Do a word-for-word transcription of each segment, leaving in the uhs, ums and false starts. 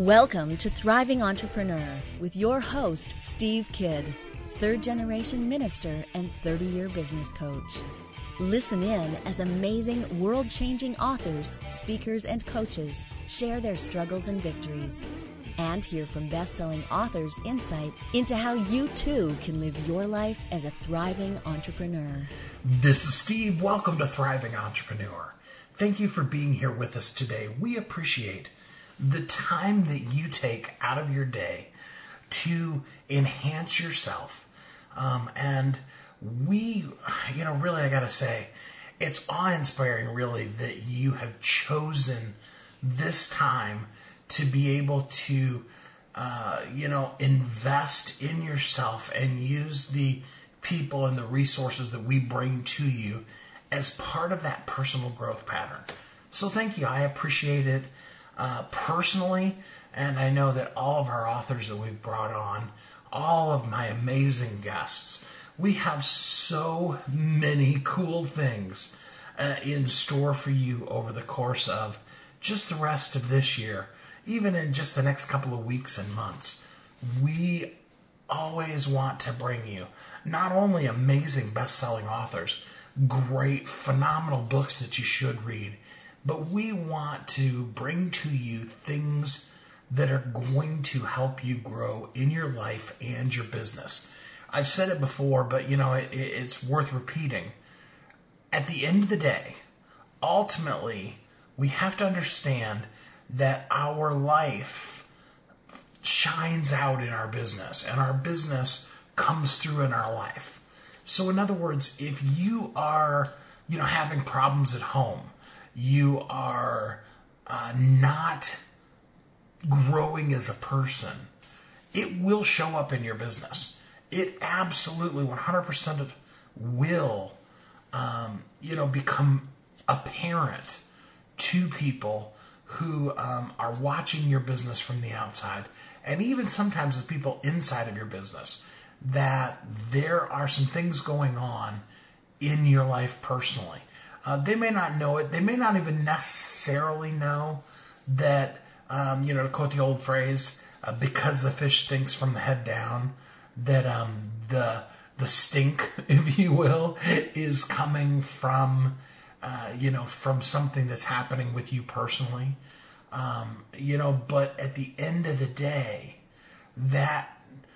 Welcome to Thriving Entrepreneur with your host, Steve Kidd, third-generation minister and thirty-year business coach. Listen in as amazing, world-changing authors, speakers, and coaches share their struggles and victories. And hear from best-selling authors insight into how you too can live your life as a thriving entrepreneur. This is Steve. Welcome to Thriving Entrepreneur. Thank you for being here with us today. We appreciate the time that you take out of your day to enhance yourself. Um, and we, you know, really, I got to say, it's awe-inspiring, really, that you have chosen this time to be able to, uh, you know, invest in yourself and use the people and the resources that we bring to you as part of that personal growth pattern. So thank you. I appreciate it uh, personally, and I know that all of our authors that we've brought on, all of my amazing guests, we have so many cool things uh, in store for you over the course of just the rest of this year, even in just the next couple of weeks and months. We always want to bring you not only amazing best-selling authors, great, phenomenal books that you should read, but we want to bring to you things that are going to help you grow in your life and your business. I've said it before, but you know, it, it's worth repeating. At the end of the day, ultimately, we have to understand that our life shines out in our business, and our business comes through in our life. So in other words, if you are, you know, having problems at home, you are uh, not growing as a person, it will show up in your business. It absolutely one hundred percent will, um, you know, become apparent to people who um, are watching your business from the outside, and even sometimes the people inside of your business, that there are some things going on in your life personally. Uh, they may not know it. They may not even necessarily know that, um, you know, to quote the old phrase, uh, because the fish stinks from the head down, that um, the the stink, if you will, is coming from, uh, you know, from something that's happening with you personally. Um, you know, but at the end of the day, that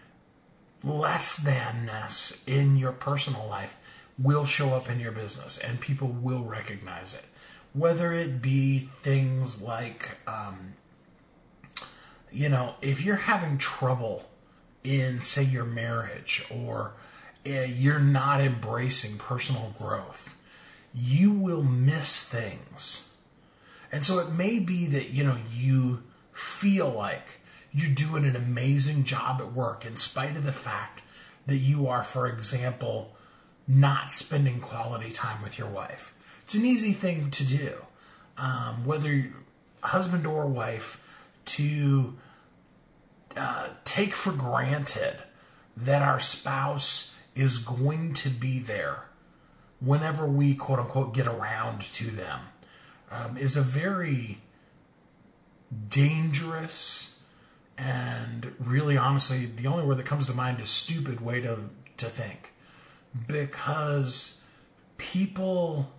less than-ness in your personal life will show up in your business, and people will recognize it. Whether it be things like, um, you know, if you're having trouble in, say, your marriage, or uh, you're not embracing personal growth, you will miss things. And so it may be that, you know, you feel like you're doing an amazing job at work in spite of the fact that you are, for example, not spending quality time with your wife. It's an easy thing to do, um, whether you're husband or wife, to uh, take for granted that our spouse is going to be there whenever we, quote unquote, get around to them, um, is a very dangerous and really, honestly, the only word that comes to mind is stupid way to, to think. Because people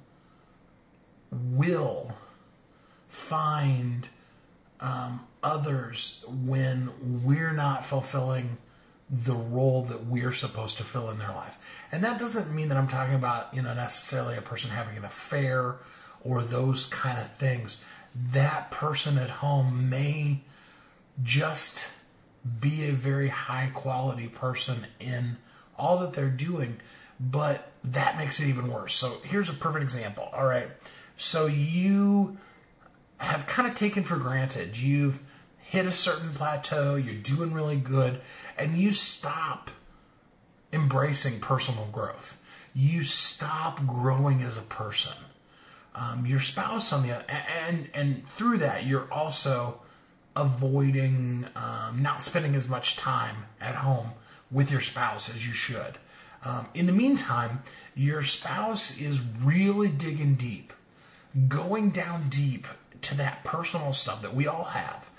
will find um, others when we're not fulfilling the role that we're supposed to fill in their life. And that doesn't mean that I'm talking about, you know, necessarily a person having an affair or those kind of things. That person at home may just be a very high quality person in all that they're doing, but that makes it even worse. So here's a perfect example. All right. So you have kind of taken for granted, you've hit a certain plateau, you're doing really good, and you stop embracing personal growth. You stop growing as a person. Um, your spouse on the other, and, and through that, you're also avoiding, um, not spending as much time at home with your spouse as you should. Um, in the meantime, your spouse is really digging deep, going down deep to that personal stuff that we all have,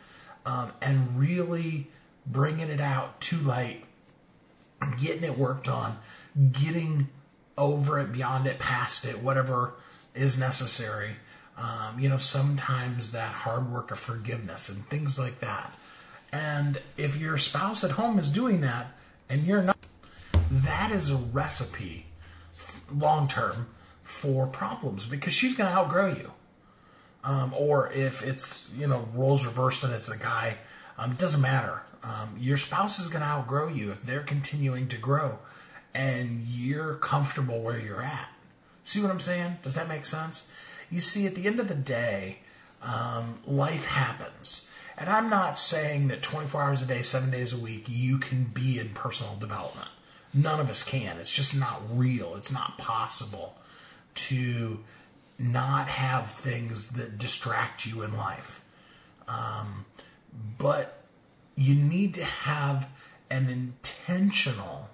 um, and really bringing it out to light, getting it worked on, getting over it, beyond it, past it, whatever is necessary. Um, you know, sometimes that hard work of forgiveness and things like that. And if your spouse at home is doing that and you're not, that is a recipe long term for problems, because she's going to outgrow you. Um, or if it's, you know, roles reversed and it's the guy, um, it doesn't matter. Um, your spouse is going to outgrow you if they're continuing to grow and you're comfortable where you're at. See what I'm saying? Does that make sense? You see, at the end of the day, um, life happens. And I'm not saying that twenty-four hours a day, seven days a week, you can be in personal development. None of us can. It's just not real. It's not possible to not have things that distract you in life. Um, but you need to have an intentional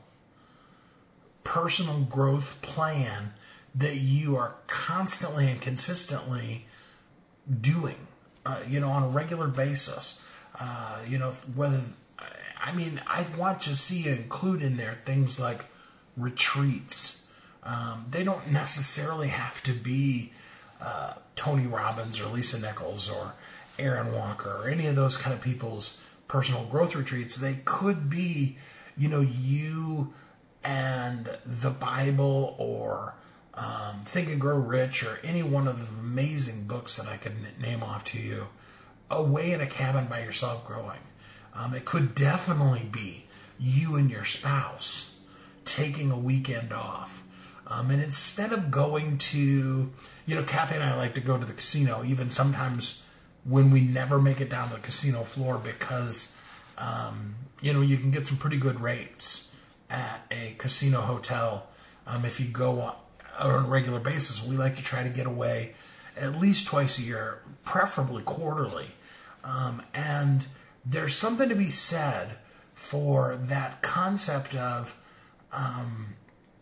personal growth plan that you are constantly and consistently doing, uh, you know, on a regular basis. Uh, you know, whether, I mean, I want to see you include in there things like retreats. Um, they don't necessarily have to be uh, Tony Robbins or Lisa Nichols or Aaron Walker or any of those kind of people's personal growth retreats. They could be, you know, you and the Bible, or um, Think and Grow Rich, or any one of the amazing books that I could name off to you, away in a cabin by yourself growing. Um, it could definitely be you and your spouse taking a weekend off. Um, and instead of going to, you know, Kathy and I like to go to the casino, even sometimes when we never make it down to the casino floor, because, um, you know, you can get some pretty good rates at a casino hotel. Um, if you go on, on a regular basis, we like to try to get away at least twice a year, preferably quarterly. Um, and there's something to be said for that concept of um,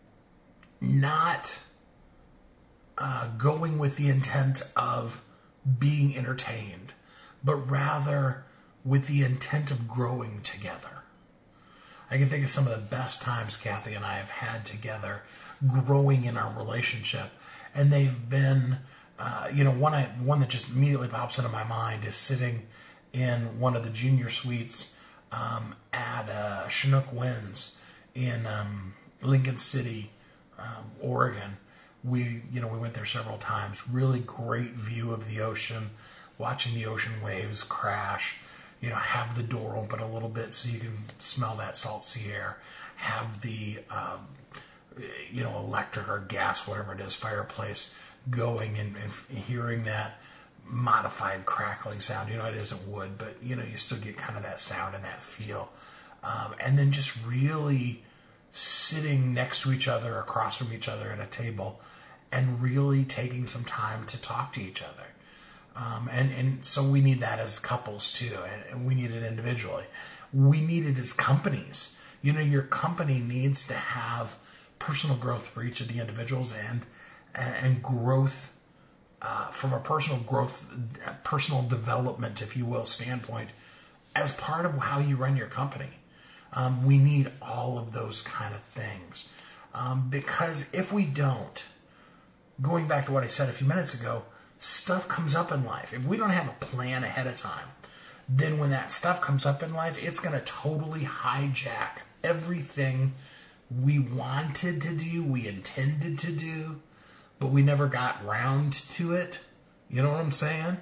not uh, going with the intent of being entertained, but rather with the intent of growing together. I can think of some of the best times Kathy and I have had together growing in our relationship. And they've been, uh, you know, one I, one that just immediately pops into my mind is sitting in one of the junior suites um, at uh, Chinook Winds in um, Lincoln City, um, Oregon. We, you know, we went there several times. Really great view of the ocean, watching the ocean waves crash. You know, have the door open a little bit so you can smell that salt sea air. Have the, um, you know, electric or gas, whatever it is, fireplace going, and, and hearing that modified crackling sound. You know, it isn't wood, but, you know, you still get kind of that sound and that feel. Um, and then just really sitting next to each other, across from each other at a table, and really taking some time to talk to each other. Um, and, and so we need that as couples too, and, and we need it individually. We need it as companies. You know, your company needs to have personal growth for each of the individuals, and and, and growth uh, from a personal growth, personal development, if you will, standpoint, as part of how you run your company. Um, we need all of those kind of things. Um, because if we don't, going back to what I said a few minutes ago, stuff comes up in life. If we don't have a plan ahead of time, then when that stuff comes up in life, it's going to totally hijack everything we wanted to do, we intended to do, but we never got round to it. You know what I'm saying?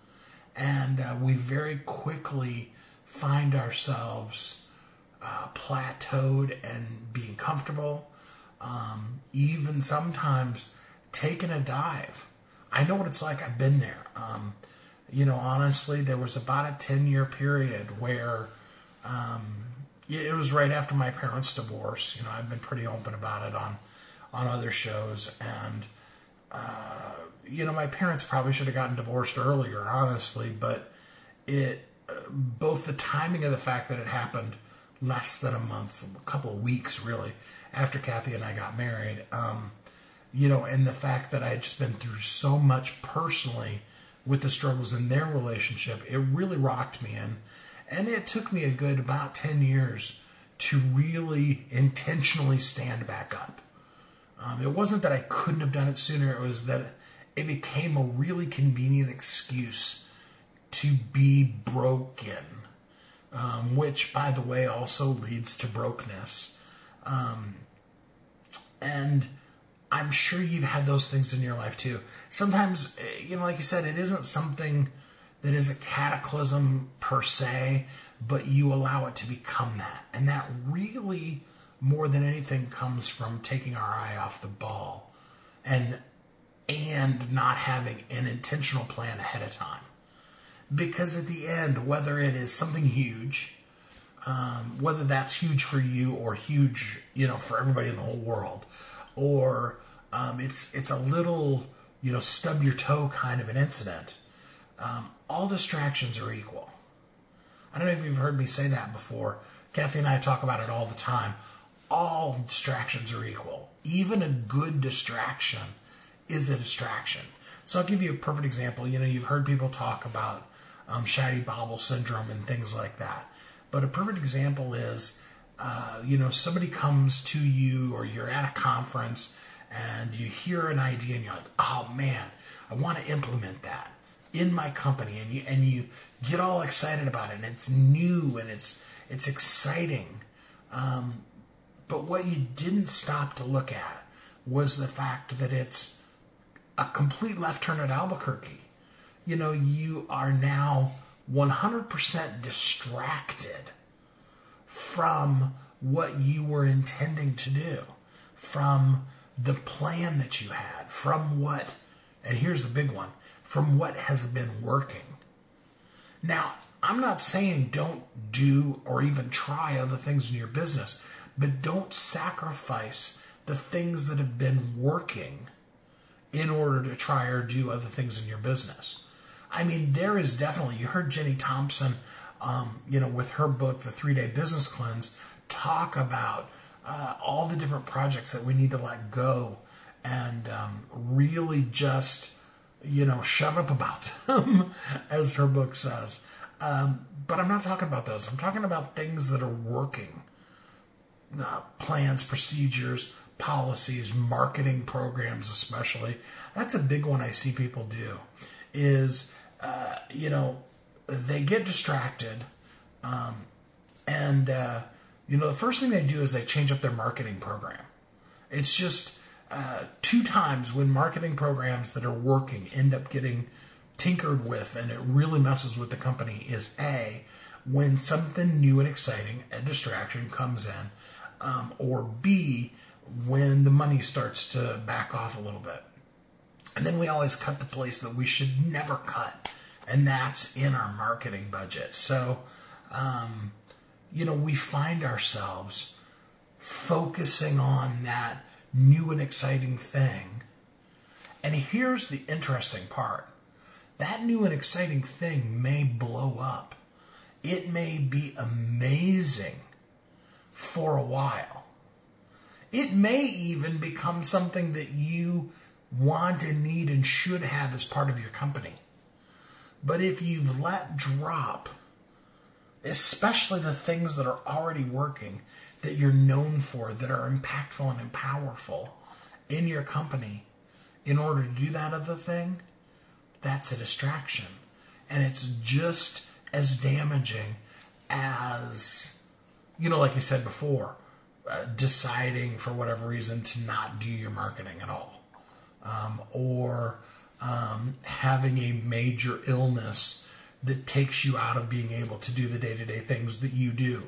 And uh, we very quickly find ourselves uh, plateaued and being comfortable, um, even sometimes taking a dive. I know what it's like. I've been there. Um, you know, honestly, there was about a ten-year period where um, it was right after my parents' divorce. You know, I've been pretty open about it on on other shows. And, uh, you know, my parents probably should have gotten divorced earlier, honestly. But it, both the timing of the fact that it happened less than a month, a couple of weeks, really, after Kathy and I got married, um, you know, and the fact that I had just been through so much personally with the struggles in their relationship, it really rocked me in. And it took me a good about ten years to really intentionally stand back up. Um, it wasn't that I couldn't have done it sooner. It was that it became a really convenient excuse to be broken, um, which, by the way, also leads to brokenness. Um, and I'm sure you've had those things in your life too. Sometimes, you know, like you said, it isn't something that is a cataclysm per se, but you allow it to become that. And that really, more than anything, comes from taking our eye off the ball and and not having an intentional plan ahead of time. Because at the end, whether it is something huge, um, whether that's huge for you or huge, you know, for everybody in the whole world, or um, it's it's a little, you know, stub your toe kind of an incident, um, all distractions are equal. I don't know if you've heard me say that before. Kathy and I talk about it all the time. All distractions are equal. Even a good distraction is a distraction. So I'll give you a perfect example. You know, you've heard people talk about um, Shady Bobble syndrome and things like that. But a perfect example is, uh, you know, somebody comes to you or you're at a conference and you hear an idea and you're like, oh man, I want to implement that in my company. And you, and you get all excited about it and it's new and it's, it's exciting. Um, but what you didn't stop to look at was the fact that it's a complete left turn at Albuquerque. You know, you are now one hundred percent distracted from what you were intending to do, from the plan that you had, from what, and here's the big one, from what has been working. Now, I'm not saying don't do or even try other things in your business, but don't sacrifice the things that have been working in order to try or do other things in your business. I mean, there is definitely, you heard Jenny Thompson, um, you know, with her book, The Three-Day Business Cleanse, talk about uh, all the different projects that we need to let go and um, really just, you know, shut up about them, as her book says. Um, but I'm not talking about those. I'm talking about things that are working. Uh, plans, procedures, policies, marketing programs especially. That's a big one I see people do is, uh, you know, they get distracted um, and, uh, you know, the first thing they do is they change up their marketing program. It's just uh, two times when marketing programs that are working end up getting tinkered with and it really messes with the company is A, when something new and exciting, a distraction comes in, um, or B, when the money starts to back off a little bit. And then we always cut the place that we should never cut, and that's in our marketing budget. So, um, you know, we find ourselves focusing on that new and exciting thing. And here's the interesting part. That new and exciting thing may blow up. It may be amazing for a while. It may even become something that you want and need and should have as part of your company. But if you've let drop, especially the things that are already working, that you're known for, that are impactful and powerful in your company, in order to do that other thing, that's a distraction. And it's just as damaging as, you know, like you said before, uh, deciding for whatever reason to not do your marketing at all. Um, or um, having a major illness that takes you out of being able to do the day-to-day things that you do.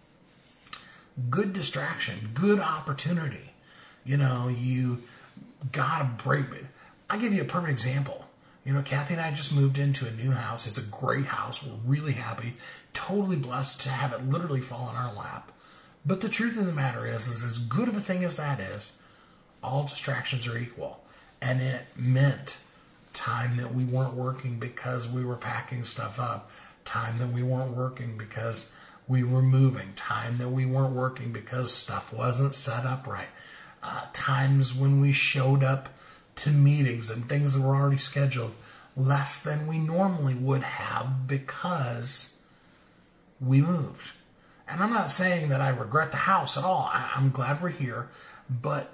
Good distraction, good opportunity. You know, you gotta break it. I'll give you a perfect example. You know, Kathy and I just moved into a new house. It's a great house. We're really happy, totally blessed to have it literally fall in our lap. But the truth of the matter is, is as good of a thing as that is, all distractions are equal. And it meant time that we weren't working because we were packing stuff up, time that we weren't working because we were moving, time that we weren't working because stuff wasn't set up right, uh, times when we showed up to meetings and things that were already scheduled less than we normally would have because we moved. And I'm not saying that I regret the house at all. I, I'm glad we're here. But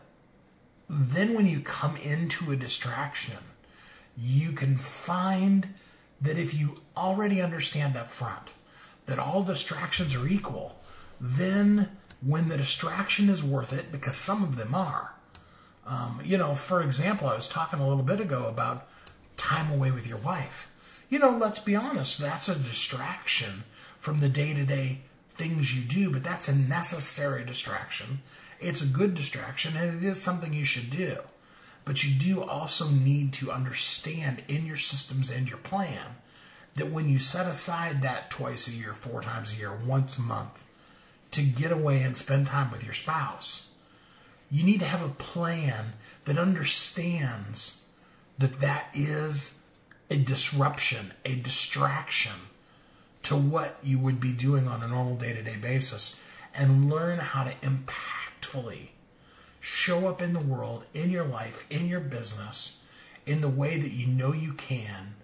then when you come into a distraction, you can find that if you already understand up front that all distractions are equal, then when the distraction is worth it, because some of them are. Um, you know, for example, I was talking a little bit ago about time away with your wife. You know, let's be honest, that's a distraction from the day-to-day things you do, but that's a necessary distraction. It's a good distraction, and it is something you should do. But you do also need to understand in your systems and your plan that when you set aside that twice a year, four times a year, once a month to get away and spend time with your spouse, you need to have a plan that understands that that is a disruption, a distraction to what you would be doing on a normal day-to-day basis, and learn how to impactfully show up in the world, in your life, in your business, in the way that you know you can,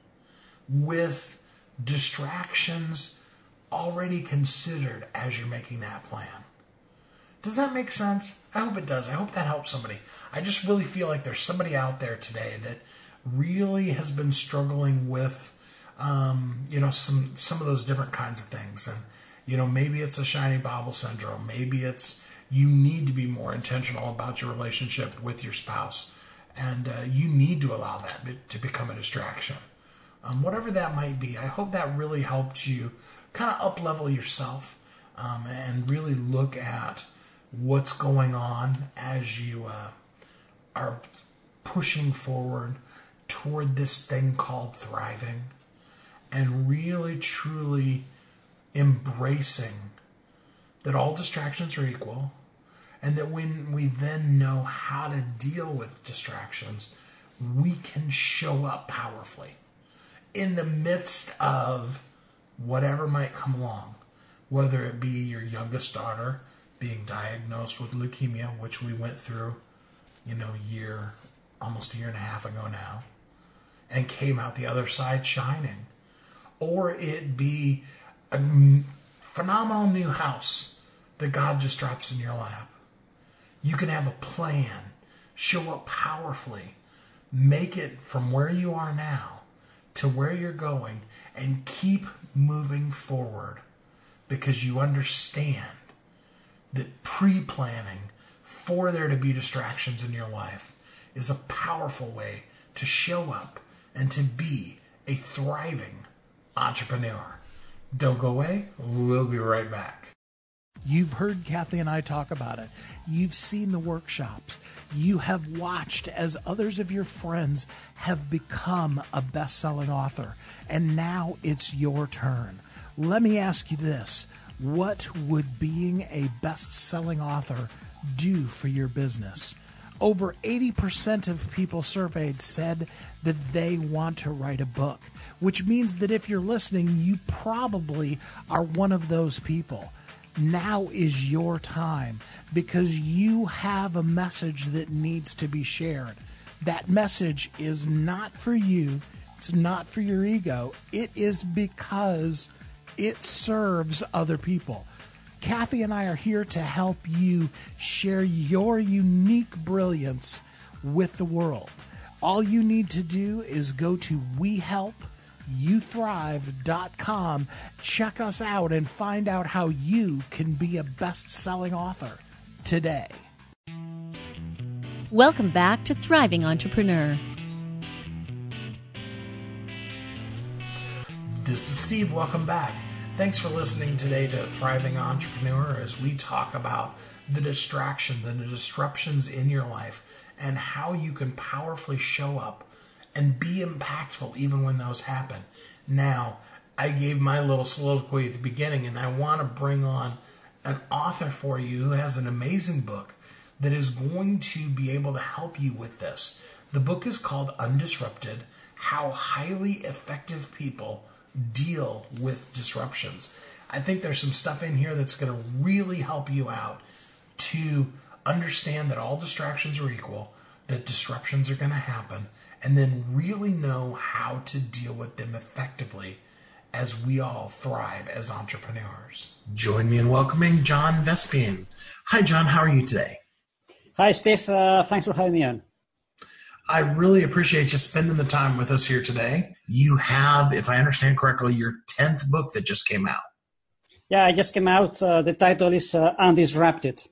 with distractions already considered as you're making that plan. Does that make sense? I hope it does. I hope that helps somebody. I just really feel like there's somebody out there today that really has been struggling with Um, you know, some some of those different kinds of things. And, you know, maybe it's a shiny bauble syndrome. Maybe it's you need to be more intentional about your relationship with your spouse. And uh, you need to allow that to become a distraction. Um, whatever that might be, I hope that really helped you kind of up-level yourself um, and really look at what's going on as you uh, are pushing forward toward this thing called thriving. And really, truly embracing that all distractions are equal, and that when we then know how to deal with distractions, we can show up powerfully in the midst of whatever might come along, whether it be your youngest daughter being diagnosed with leukemia, which we went through, you know, a year, almost a year and a half ago now, and came out the other side shining. Or it be a phenomenal new house that God just drops in your lap. You can have a plan, show up powerfully, make it from where you are now to where you're going, and keep moving forward because you understand that pre-planning for there to be distractions in your life is a powerful way to show up and to be a thriving entrepreneur. Don't go away. We'll be right back. You've heard Kathy and I talk about it. You've seen the workshops. You have watched as others of your friends have become a best-selling author. And now it's your turn. Let me ask you this. What would being a best-selling author do for your business? Over eighty percent of people surveyed said that they want to write a book, which means that if you're listening, you probably are one of those people. Now is your time because you have a message that needs to be shared. That message is not for you. It's not for your ego. It is because it serves other people. Kathy and I are here to help you share your unique brilliance with the world. All you need to do is go to we help you thrive dot com, check us out, and find out how you can be a best-selling author today. Welcome back to Thriving Entrepreneur. This is Steve. Welcome back. Thanks for listening today to Thriving Entrepreneur as we talk about the distraction, the disruptions in your life, and how you can powerfully show up and be impactful even when those happen. Now, I gave my little soliloquy at the beginning, and I want to bring on an author for you who has an amazing book that is going to be able to help you with this. The book is called Undisrupted: How Highly Effective People Deal with Disruptions. I think there's some stuff in here that's going to really help you out to understand that all distractions are equal, that disruptions are going to happen, and then really know how to deal with them effectively as we all thrive as entrepreneurs. Join me in welcoming John Vespian. Hi, John. How are you today? Hi, Steve. Uh, thanks for having me on. I really appreciate you spending the time with us here today. You have, if I understand correctly, your tenth book that just came out. Yeah, it just came out. Uh, the title is uh, Undisrupted.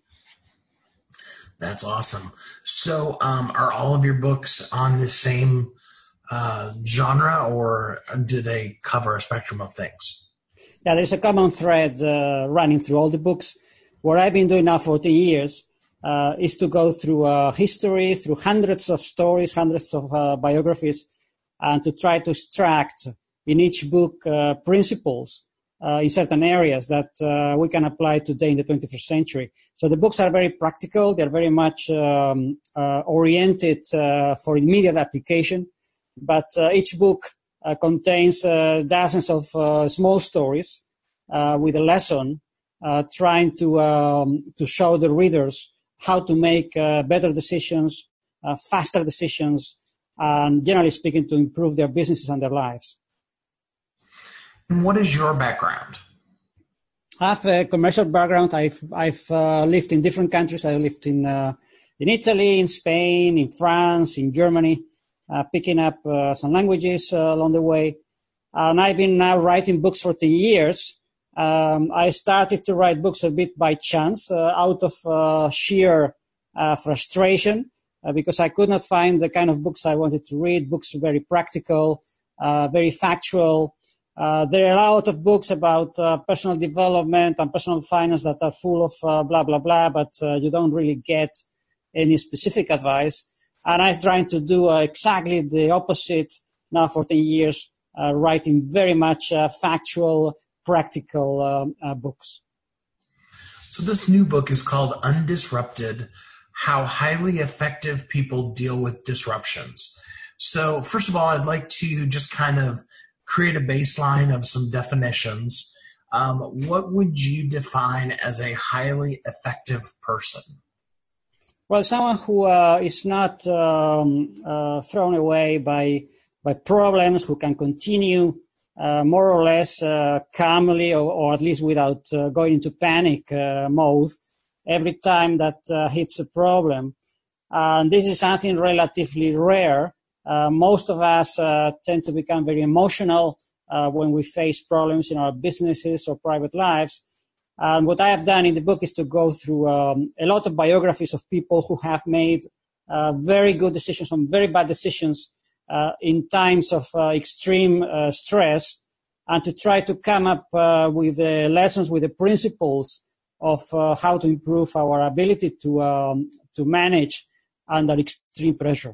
That's awesome. So um, are all of your books on the same uh, genre, or do they cover a spectrum of things? Yeah, there's a common thread uh, running through all the books. What I've been doing now for ten years uh, is to go through uh, history, through hundreds of stories, hundreds of uh, biographies, and to try to extract in each book uh, principles Uh, in certain areas that uh, we can apply today in the twenty-first century. So the books are very practical. They're very much um, uh, oriented uh, for immediate application. But uh, each book uh, contains uh, dozens of uh, small stories uh, with a lesson uh, trying to um, to show the readers how to make uh, better decisions, uh, faster decisions, and generally speaking, to improve their businesses and their lives. And what is your background? I have a commercial background. I've I've uh, lived in different countries. I lived in uh, in Italy, in Spain, in France, in Germany, uh, picking up uh, some languages uh, along the way. And I've been now writing books for ten years. Um, I started to write books a bit by chance, uh, out of uh, sheer uh, frustration, uh, because I could not find the kind of books I wanted to read. Books very practical, uh, very factual. Uh, there are a lot of books about uh, personal development and personal finance that are full of uh, blah, blah, blah, but uh, you don't really get any specific advice. And I'm trying to do uh, exactly the opposite now for ten years, uh, writing very much uh, factual, practical um, uh, books. So this new book is called Undisrupted, How Highly Effective People Deal with Disruptions. So first of all, I'd like to just kind of create a baseline of some definitions. Um, what would you define as a highly effective person? Well, someone who uh, is not um, uh, thrown away by by problems, who can continue uh, more or less uh, calmly, or, or at least without uh, going into panic uh, mode every time that uh, hits a problem. And this is something relatively rare. Uh, most of us uh, tend to become very emotional uh, when we face problems in our businesses or private lives. And what I have done in the book is to go through um, a lot of biographies of people who have made uh, very good decisions, some very bad decisions uh, in times of uh, extreme uh, stress, and to try to come up uh, with the lessons, with the principles of uh, how to improve our ability to um, to manage under extreme pressure.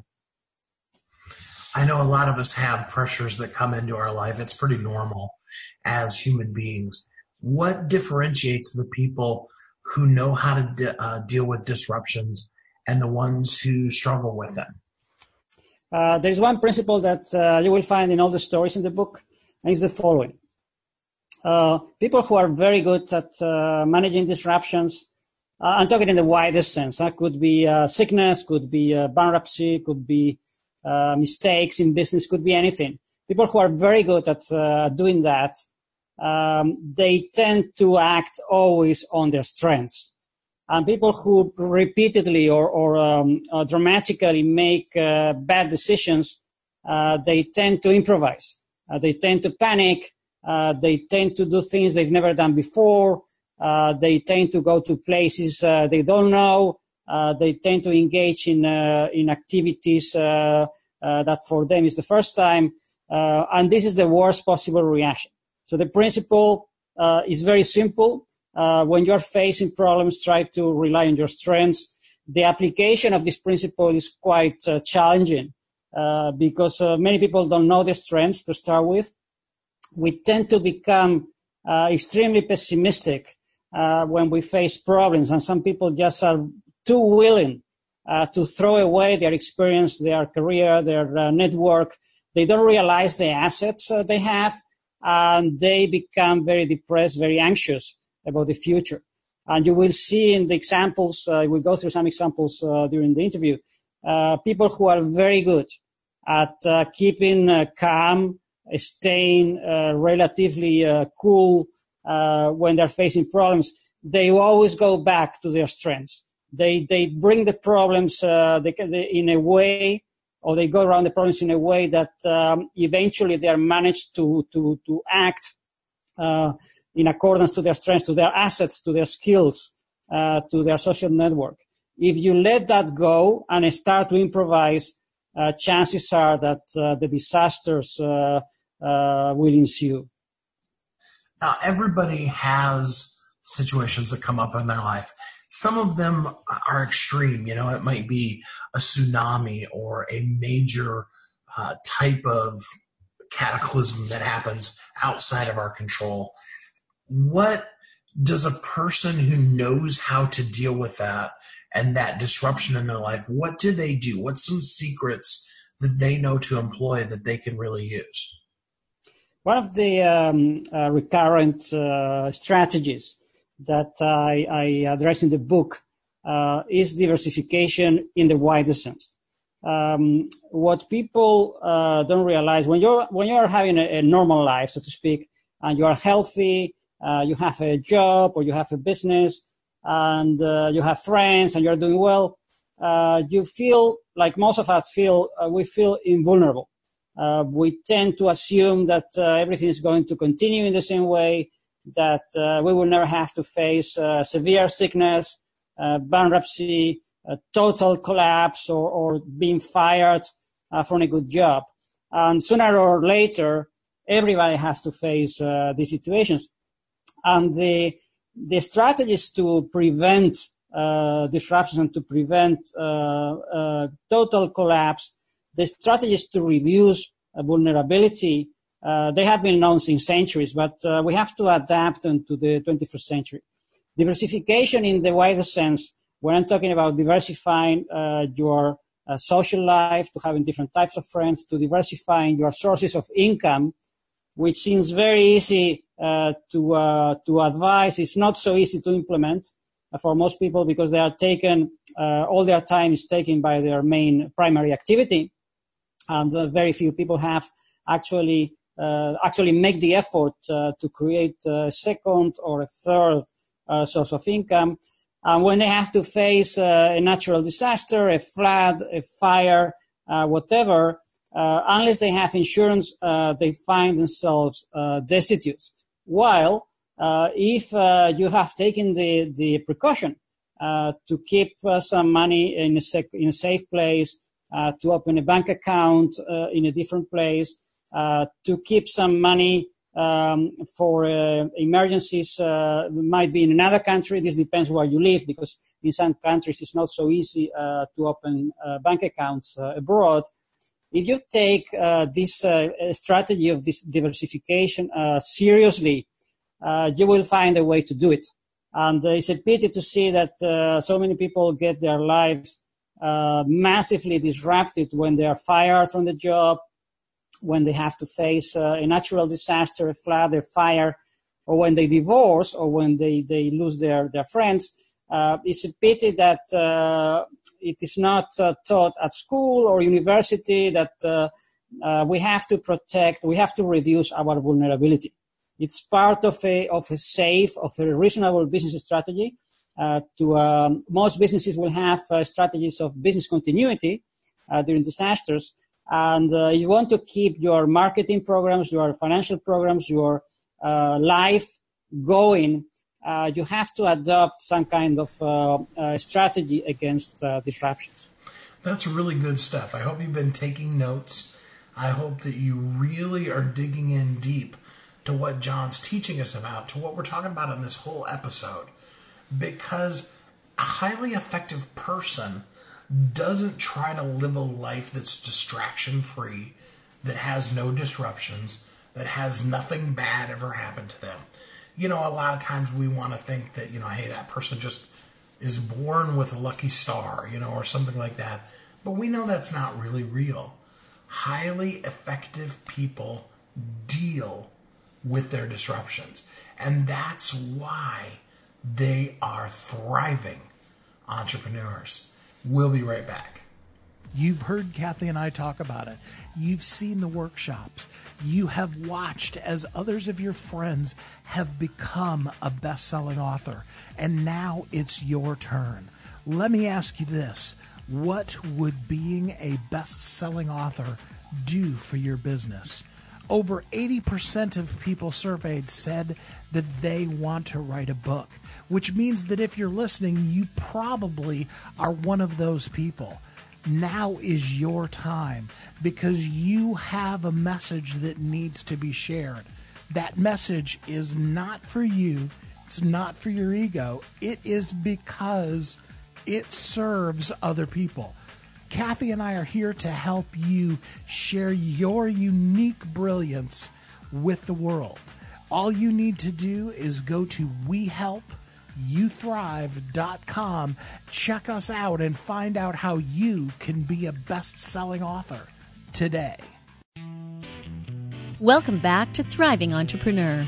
I know a lot of us have pressures that come into our life. It's pretty normal as human beings. What differentiates the people who know how to de- uh, deal with disruptions and the ones who struggle with them? Uh, there's one principle that uh, you will find in all the stories in the book, and it's the following. Uh, people who are very good at uh, managing disruptions, uh, I'm talking in the widest sense. That could be uh, sickness, could be uh, bankruptcy, could be Uh, mistakes in business, could be anything. People who are very good at uh, doing that, um, they tend to act always on their strengths. And people who repeatedly or, or um, uh, dramatically make uh, bad decisions, uh, they tend to improvise. Uh, they tend to panic. Uh, they tend to do things they've never done before. Uh, they tend to go to places uh, they don't know. Uh, they tend to engage in uh, in activities uh, uh, that for them is the first time, uh, and this is the worst possible reaction. So the principle uh, is very simple. Uh, when you're facing problems, try to rely on your strengths. The application of this principle is quite uh, challenging uh, because uh, many people don't know their strengths to start with. We tend to become uh, extremely pessimistic uh, when we face problems, and some people just are too willing uh, to throw away their experience, their career, their uh, network. They don't realize the assets uh, they have, and they become very depressed, very anxious about the future. And you will see in the examples, uh, we'll go through some examples uh, during the interview, uh, people who are very good at uh, keeping uh, calm, staying uh, relatively uh, cool uh, when they're facing problems, they always go back to their strengths. They they bring the problems uh, they, they, in a way, or they go around the problems in a way that um, eventually they are managed to to to act uh, in accordance to their strengths, to their assets, to their skills, uh, to their social network. If you let that go and start to improvise, uh, chances are that uh, the disasters uh, uh, will ensue. Now, everybody has situations that come up in their life. Some of them are extreme. You know, it might be a tsunami or a major uh, type of cataclysm that happens outside of our control. What does a person who knows how to deal with that and that disruption in their life, what do they do? What's some secrets that they know to employ that they can really use? One of the um, uh, recurrent uh, strategies that I, I address in the book uh, is diversification in the widest sense. Um, what people uh, don't realize, when you're when you're having a, a normal life, so to speak, and you are healthy, uh, you have a job or you have a business, and uh, you have friends, and you're doing well, uh, you feel like most of us feel. Uh, we feel invulnerable. Uh, we tend to assume that uh, everything is going to continue in the same way, that uh, we will never have to face uh, severe sickness, uh, bankruptcy, uh, total collapse, or, or being fired uh, from a good job. And sooner or later, everybody has to face uh, these situations. And the, the strategies to prevent uh, disruption and to prevent uh, uh, total collapse, the strategies to reduce uh, vulnerability, uh, they have been known since centuries, but uh, we have to adapt them to the twenty-first century. Diversification in the widest sense, when I'm talking about diversifying uh, your uh, social life, to having different types of friends, to diversifying your sources of income, which seems very easy uh, to uh, to advise, it's not so easy to implement uh, for most people because they are taken, uh, all their time is taken by their main primary activity. And uh, very few people have actually uh, actually make the effort uh, to create a second or a third uh, source of income. And when they have to face uh, a natural disaster, a flood, a fire, uh, whatever, uh, unless they have insurance, uh, they find themselves uh, destitute. While uh, if uh, you have taken the, the precaution uh, to keep uh, some money in a, sec- in a safe place, Uh, to open a bank account uh, in a different place, uh, to keep some money um, for uh, emergencies, uh, might be in another country. This depends where you live, because in some countries it's not so easy uh, to open uh, bank accounts uh, abroad. If you take uh, this uh, strategy of this diversification uh, seriously, uh, you will find a way to do it. And uh, it's a pity to see that uh, so many people get their lives Uh, massively disrupted when they are fired from the job, when they have to face uh, a natural disaster, a flood, a fire, or when they divorce, or when they, they lose their, their friends. Uh, it's a pity that uh, it is not uh, taught at school or university that uh, uh, we have to protect, we have to reduce our vulnerability. It's part of a, of a safe, of a reasonable business strategy. Uh, to um, most businesses will have uh, strategies of business continuity uh, during disasters, and uh, you want to keep your marketing programs, your financial programs, your uh, life going. Uh, you have to adopt some kind of uh, uh, strategy against uh, disruptions. That's really good stuff. I hope you've been taking notes. I hope that you really are digging in deep to what John's teaching us about, to what we're talking about in this whole episode. Because a highly effective person doesn't try to live a life that's distraction-free, that has no disruptions, that has nothing bad ever happen to them. You know, a lot of times we want to think that, you know, hey, that person just is born with a lucky star, you know, or something like that. But we know that's not really real. Highly effective people deal with their disruptions. And that's why they are thriving entrepreneurs. We'll be right back. You've heard Kathy and I talk about it. You've seen the workshops. You have watched as others of your friends have become a best-selling author. And now it's your turn. Let me ask you this. What would being a best-selling author do for your business? Over eighty percent of people surveyed said that they want to write a book, which means that if you're listening, you probably are one of those people. Now is your time because you have a message that needs to be shared. That message is not for you. It's not for your ego. It is because it serves other people. Kathy and I are here to help you share your unique brilliance with the world. All you need to do is go to we help you thrive dot com, check us out, and find out how you can be a best-selling author today. Welcome back to Thriving Entrepreneur.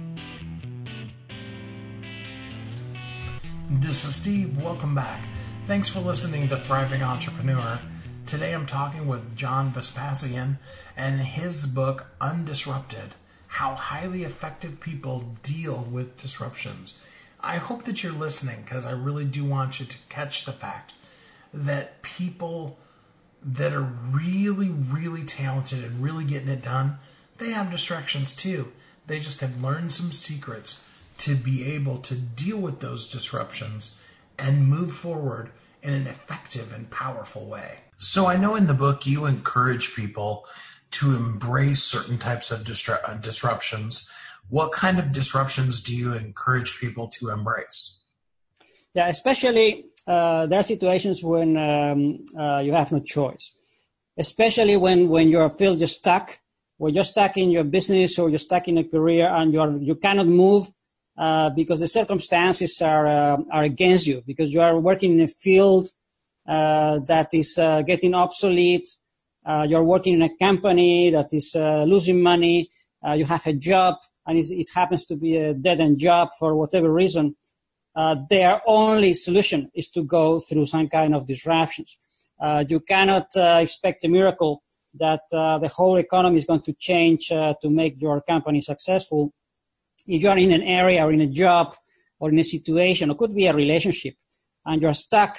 This is Steve. Welcome back. Thanks for listening to Thriving Entrepreneur. Today I'm talking with John Vespasian and his book, Undisrupted, How Highly Effective People Deal with Disruptions. I hope that you're listening because I really do want you to catch the fact that people that are really, really talented and really getting it done, they have distractions too. They just have learned some secrets to be able to deal with those disruptions and move forward in an effective and powerful way. So I know in the book you encourage people to embrace certain types of disru- disruptions. What kind of disruptions do you encourage people to embrace? Yeah, especially uh, there are situations when um, uh, you have no choice. Especially when, when you feel you're stuck, when you're stuck in your business or you're stuck in a career and you're you cannot move uh, because the circumstances are uh, are against you, because you are working in a field uh, that is uh, getting obsolete. Uh, you're working in a company that is uh, losing money. Uh, you have a job, and it, it happens to be a dead-end job for whatever reason. Uh, their only solution is to go through some kind of disruptions. Uh, you cannot uh, expect a miracle that uh, the whole economy is going to change uh, to make your company successful. If you're in an area or in a job or in a situation, or could be a relationship, and you're stuck,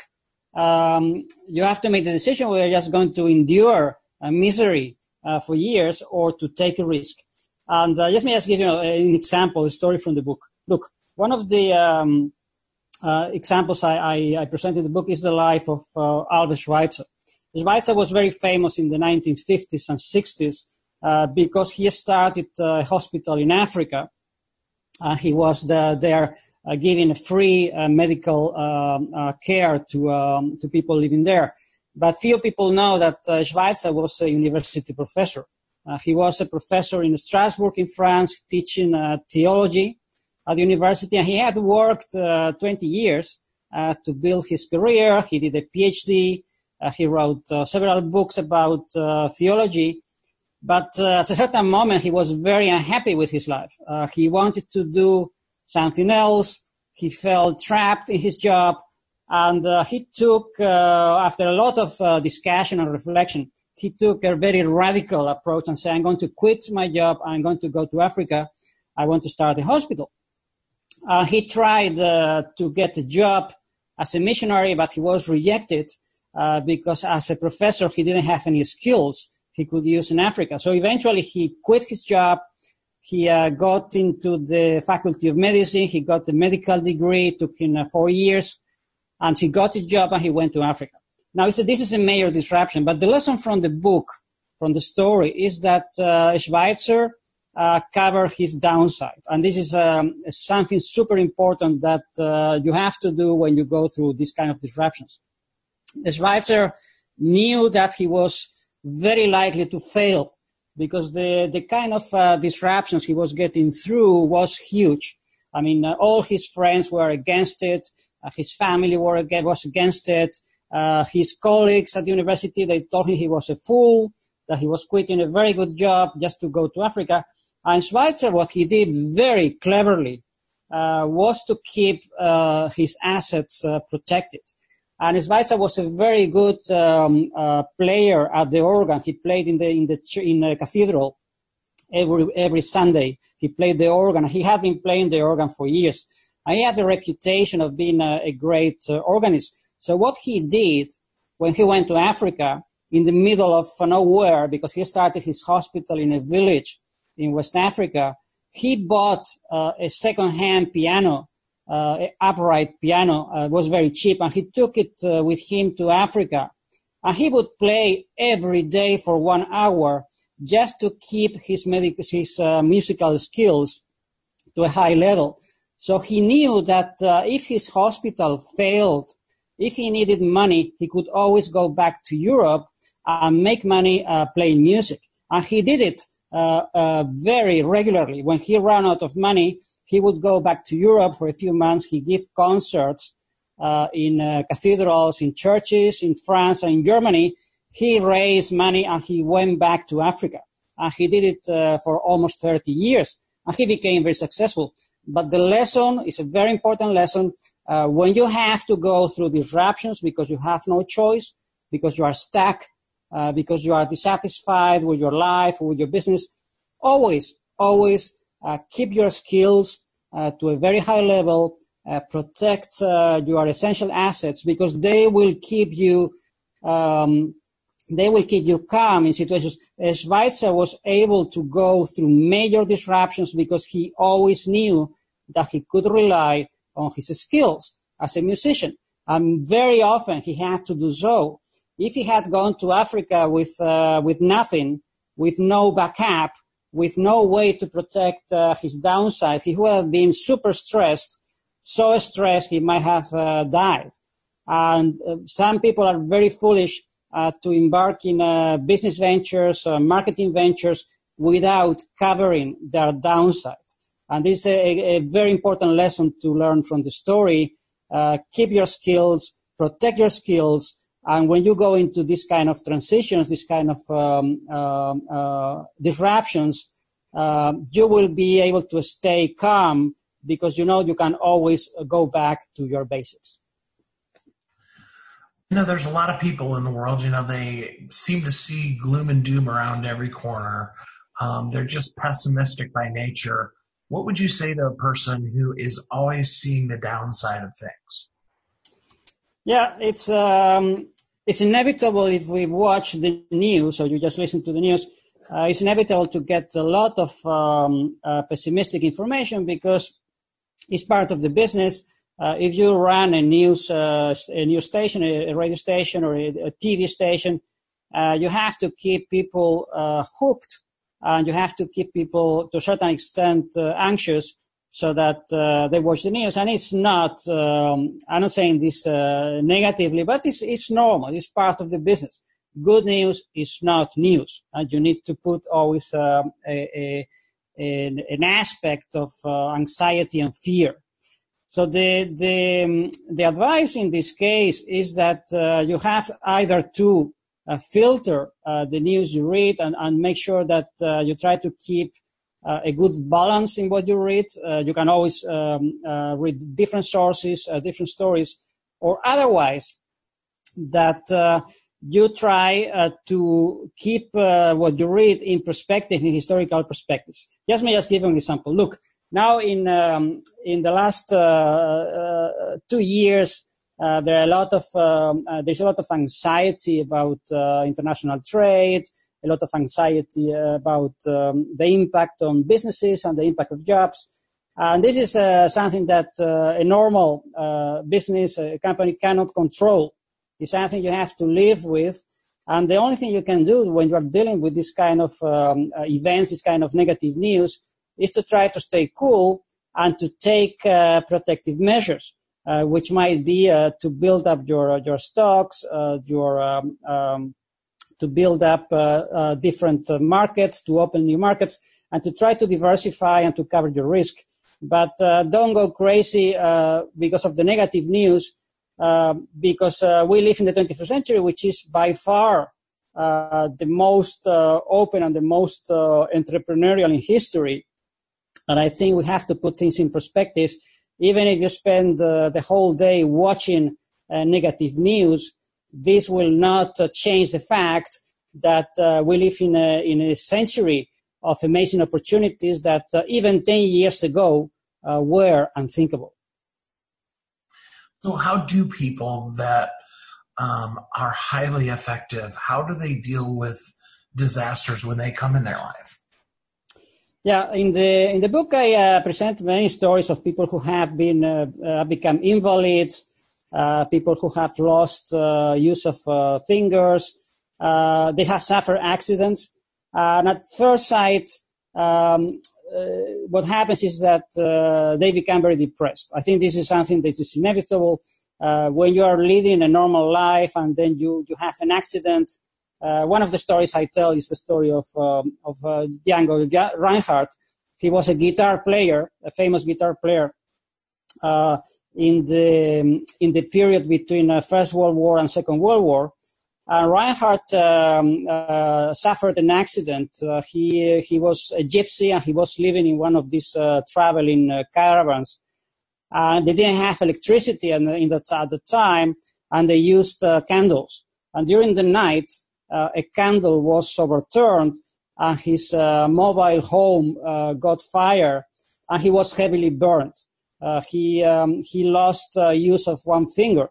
um, you have to make the decision whether you're just going to endure uh, misery uh, for years or to take a risk. And uh, let me just give you an example, a story from the book. Look, one of the um, uh, examples I, I, I present in the book is the life of uh, Albert Schweitzer. Schweitzer was very famous in the nineteen fifties and sixties uh, because he started a hospital in Africa. Uh, he was the, there uh, giving free uh, medical um, uh, care to um, to people living there. But few people know that uh, Schweitzer was a university professor. Uh, he was a professor in Strasbourg in France, teaching uh, theology at the university, and he had worked uh, twenty years uh, to build his career. He did a PhD. Uh, he wrote uh, several books about uh, theology. But uh, at a certain moment, he was very unhappy with his life. Uh, he wanted to do something else. He felt trapped in his job. And uh, he took, uh, after a lot of uh, discussion and reflection, he took a very radical approach and said, I'm going to quit my job. I'm going to go to Africa. I want to start a hospital. Uh, he tried uh, to get a job as a missionary, but he was rejected uh, because as a professor, he didn't have any skills he could use in Africa. So eventually he quit his job. He uh, got into the Faculty of Medicine. He got a medical degree. It took him uh, four years. And he got his job and he went to Africa. Now, he said this is a major disruption. But the lesson from the book, from the story, is that uh, Schweitzer uh, covered his downside. And this is um, something super important that uh, you have to do when you go through this kind of disruptions. Schweitzer knew that he was very likely to fail because the, the kind of uh, disruptions he was getting through was huge. I mean, uh, all his friends were against it. Uh, his family were against, was against it. Uh, his colleagues at the university, they told him he was a fool, that he was quitting a very good job just to go to Africa. And Schweitzer, what he did very cleverly uh, was to keep uh, his assets uh, protected. And Schweitzer was a very good um, uh, player at the organ. He played in the in the in the cathedral every every Sunday. He played the organ. He had been playing the organ for years. And he had the reputation of being a, a great uh, organist. So what he did when he went to Africa, in the middle of nowhere, because he started his hospital in a village in West Africa, he bought uh, a second-hand piano, uh, an upright piano. Uh, was very cheap, and he took it uh, with him to Africa. And he would play every day for one hour just to keep his, medic- his uh, musical skills to a high level. So he knew that uh, if his hospital failed, if he needed money, he could always go back to Europe and make money uh, playing music. And he did it uh, uh, very regularly. When he ran out of money, he would go back to Europe for a few months. He gave concerts uh, in uh, cathedrals, in churches, in France and in Germany. He raised money and he went back to Africa. And he did it uh, for almost thirty years. And he became very successful. But the lesson is a very important lesson. Uh, when you have to go through disruptions because you have no choice, because you are stuck, uh, because you are dissatisfied with your life or with your business, always, always uh, keep your skills uh, to a very high level, uh, protect uh, your essential assets, because they will keep you um, they will keep you calm in situations. Uh, Schweitzer was able to go through major disruptions because he always knew that he could rely on his skills as a musician. And very often he had to do so. If he had gone to Africa with uh, with nothing, with no backup, with no way to protect uh, his downside, he would have been super stressed, so stressed he might have uh, died. And uh, some people are very foolish Uh, to embark in uh, business ventures, uh, marketing ventures, without covering their downside. And this is a, a very important lesson to learn from the story. Uh, keep your skills, protect your skills, and when you go into this kind of transitions, this kind of um, uh, uh, disruptions, uh, you will be able to stay calm because you know you can always go back to your basics. You know, there's a lot of people in the world, you know, they seem to see gloom and doom around every corner. Um, they're just pessimistic by nature. What would you say to a person who is always seeing the downside of things? Yeah, it's um, it's inevitable if we watch the news or you just listen to the news. Uh, it's inevitable to get a lot of um, uh, pessimistic information because it's part of the business. Uh, if you run a news uh, a news station, a, a radio station, or a, a T V station, uh, you have to keep people uh, hooked, and you have to keep people to a certain extent uh, anxious, so that uh, they watch the news. And it's not. Um, I'm not saying this uh, negatively, but it's it's normal. It's part of the business. Good news is not news, and you need to put always um, a, a, a, an aspect of uh, anxiety and fear. So the the the advice in this case is that uh, you have either to uh, filter uh, the news you read and, and make sure that uh, you try to keep uh, a good balance in what you read. Uh, you can always um, uh, read different sources, uh, different stories, or otherwise that uh, you try uh, to keep uh, what you read in perspective, in historical perspectives. Just me just give you an example. Look. Now, in um, in the last uh, uh, two years, uh, there are a lot of um, uh, there's a lot of anxiety about uh, international trade, a lot of anxiety about um, the impact on businesses and the impact of jobs, and this is uh, something that uh, a normal uh, business, a company cannot control. It's something you have to live with, and the only thing you can do when you are dealing with this kind of um, uh, events, this kind of negative news, is to try to stay cool and to take uh, protective measures, uh, which might be uh, to build up your your stocks, uh, your um, um, to build up uh, uh, different uh, markets, to open new markets, and to try to diversify and to cover your risk. But uh, don't go crazy uh, because of the negative news, uh, because uh, we live in the twenty-first century, which is by far uh, the most uh, open and the most uh, entrepreneurial in history. And I think we have to put things in perspective. Even if you spend uh, the whole day watching uh, negative news, this will not uh, change the fact that uh, we live in a, in a century of amazing opportunities that uh, even ten years ago uh, were unthinkable. So how do people that um, are highly effective, how do they deal with disasters when they come in their life? Yeah, in the in the book I uh, present many stories of people who have been uh, uh, become invalids, uh, people who have lost uh, use of uh, fingers, uh, they have suffered accidents, uh, and at first sight, um, uh, what happens is that uh, they become very depressed. I think this is something that is inevitable uh, when you are leading a normal life and then you you have an accident. Uh, one of the stories I tell is the story of um, of uh, Django Reinhardt. He was a guitar player, a famous guitar player, uh, in the in the period between uh, First World War and Second World War. Uh, Reinhardt um, uh, suffered an accident. Uh, he he was a gypsy and he was living in one of these uh, traveling uh, caravans. Uh, they didn't have electricity in the, in the, at the time, and they used uh, candles. And during the night, Uh, a candle was overturned and his uh, mobile home uh, got fire and he was heavily burned. Uh, he um, he lost uh, use of one finger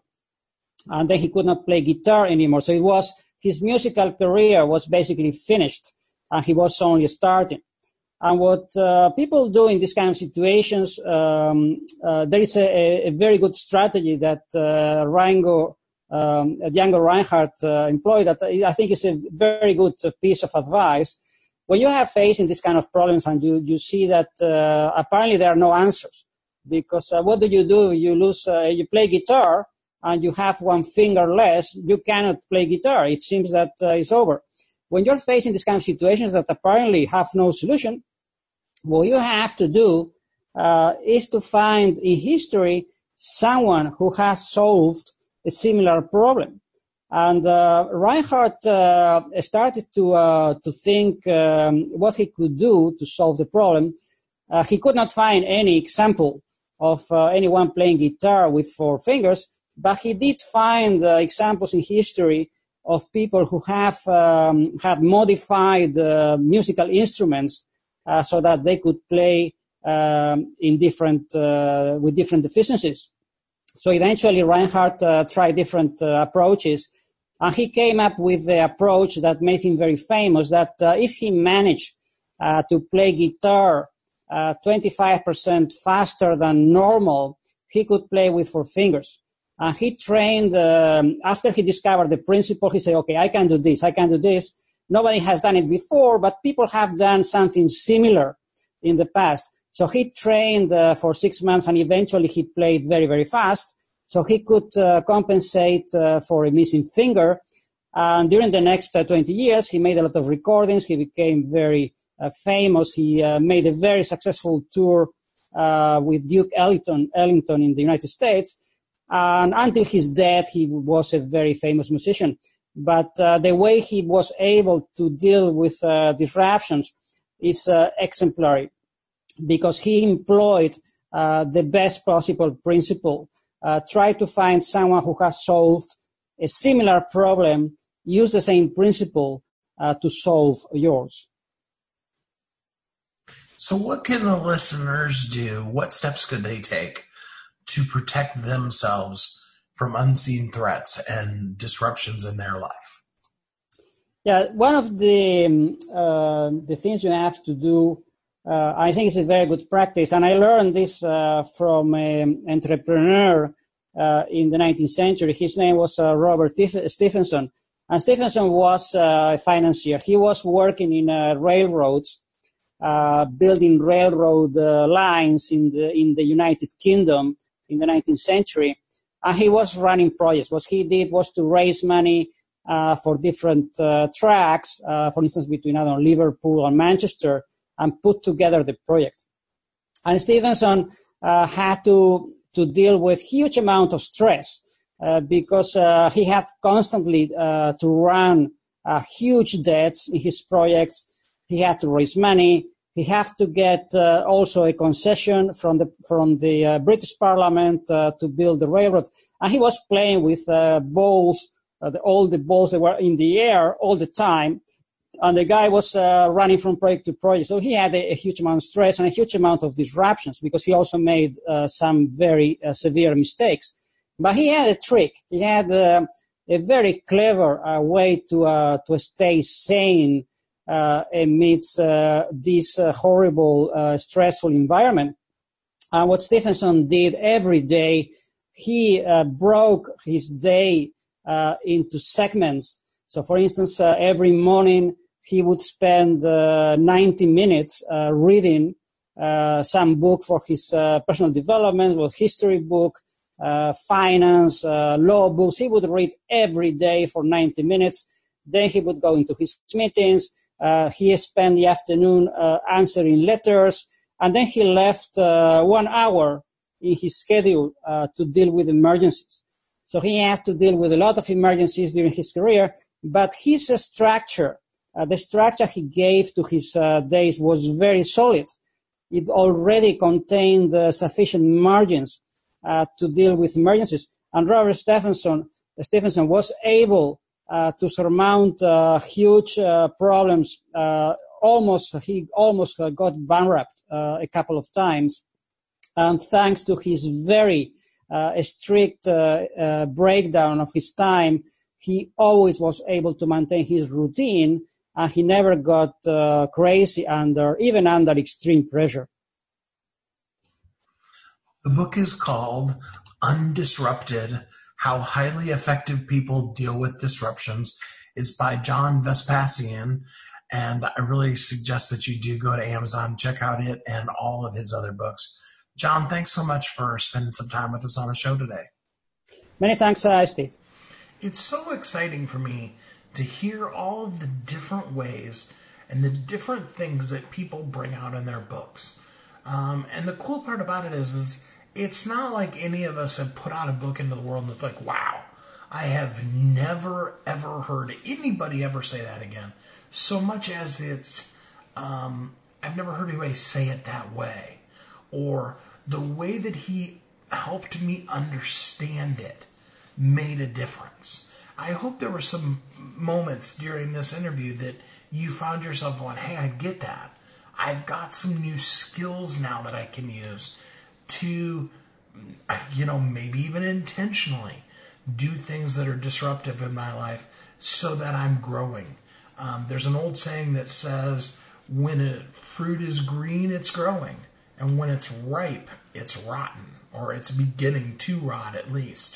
and then he could not play guitar anymore. So it was his musical career was basically finished and he was only starting. And what uh, people do in these kind of situations, um, uh, there is a, a very good strategy that uh, Rango Um, Django Reinhardt uh, employed that I think is a very good uh, piece of advice. When you have facing this kind of problems and you, you see that uh, apparently there are no answers, because uh, what do you do? You lose, uh, you play guitar and you have one finger less, you cannot play guitar. It seems that uh, it's over. When you're facing these kind of situations that apparently have no solution, what you have to do uh, is to find in history someone who has solved a similar problem. And uh, Reinhardt uh, started to uh, to think um, what he could do to solve the problem. Uh, he could not find any example of uh, anyone playing guitar with four fingers, but he did find uh, examples in history of people who have um, had modified uh, musical instruments uh, so that they could play um, in different uh, with different deficiencies. So eventually Reinhardt uh, tried different uh, approaches, and he came up with the approach that made him very famous, that uh, if he managed uh, to play guitar uh, twenty-five percent faster than normal, he could play with four fingers. And he trained, um, after he discovered the principle, he said, okay, I can do this, I can do this. Nobody has done it before, but people have done something similar in the past. So he trained uh, for six months and eventually he played very, very fast. So he could uh, compensate uh, for a missing finger. And during the next uh, twenty years, he made a lot of recordings. He became very uh, famous. He uh, made a very successful tour uh, with Duke Ellington, Ellington in the United States. And until his death, he was a very famous musician. But uh, the way he was able to deal with uh, disruptions is uh, exemplary, because he employed uh, the best possible principle. Uh, try to find someone who has solved a similar problem, use the same principle uh, to solve yours. So what can the listeners do? What steps could they take to protect themselves from unseen threats and disruptions in their life? Yeah, one of the, um, uh, the things you have to do, Uh, I think it's a very good practice, and I learned this uh, from an entrepreneur uh, in the nineteenth century. His name was uh, Robert Tif- Stephenson, and Stephenson was uh, a financier. He was working in uh, railroads, uh, building railroad uh, lines in the in the United Kingdom in the nineteenth century, and he was running projects. What he did was to raise money uh, for different uh, tracks, uh, for instance, between I don't know, Liverpool and Manchester, and put together the project. And Stephenson uh, had to, to deal with huge amount of stress uh, because uh, he had constantly uh, to run uh, huge debts in his projects. He had to raise money. He have to get uh, also a concession from the from the uh, British Parliament uh, to build the railroad. And he was playing with uh, balls, uh, the, all the balls that were in the air all the time. And the guy was uh, running from project to project. So he had a, a huge amount of stress and a huge amount of disruptions because he also made uh, some very uh, severe mistakes. But he had a trick. He had uh, a very clever uh, way to uh, to stay sane uh, amidst uh, this uh, horrible, uh, stressful environment. And what Stephenson did every day, he uh, broke his day uh, into segments. So, for instance, uh, every morning he would spend uh, ninety minutes uh, reading uh, some book for his uh, personal development, or history book, uh, finance, uh, law books. He would read every day for ninety minutes. Then he would go into his meetings. Uh, he spent the afternoon uh, answering letters. And then he left uh, one hour in his schedule uh, to deal with emergencies. So he had to deal with a lot of emergencies during his career. But his uh, structure, uh, the structure he gave to his uh, days was very solid. It already contained uh, sufficient margins uh, to deal with emergencies. And Robert Stephenson, Stephenson was able uh, to surmount uh, huge uh, problems. Uh, almost, he almost uh, got bankrupt uh, a couple of times. And thanks to his very uh, strict uh, uh, breakdown of his time, he always was able to maintain his routine, and he never got uh, crazy under, even under extreme pressure. The book is called Undisrupted: How Highly Effective People Deal with Disruptions. It's by John Vespasian, and I really suggest that you do go to Amazon, check out it and all of his other books. John, thanks so much for spending some time with us on the show today. Many thanks, uh, Steve. It's so exciting for me to hear all of the different ways and the different things that people bring out in their books. Um, and the cool part about it is, is it's not like any of us have put out a book into the world and it's like, wow, I have never, ever heard anybody ever say that again. So much as it's, um, I've never heard anybody say it that way. Or the way that he helped me understand it made a difference. I hope there were some moments during this interview that you found yourself going, hey, I get that. I've got some new skills now that I can use to, you know, maybe even intentionally do things that are disruptive in my life so that I'm growing. Um, there's an old saying that says, when a fruit is green, it's growing. And when it's ripe, it's rotten, or it's beginning to rot at least.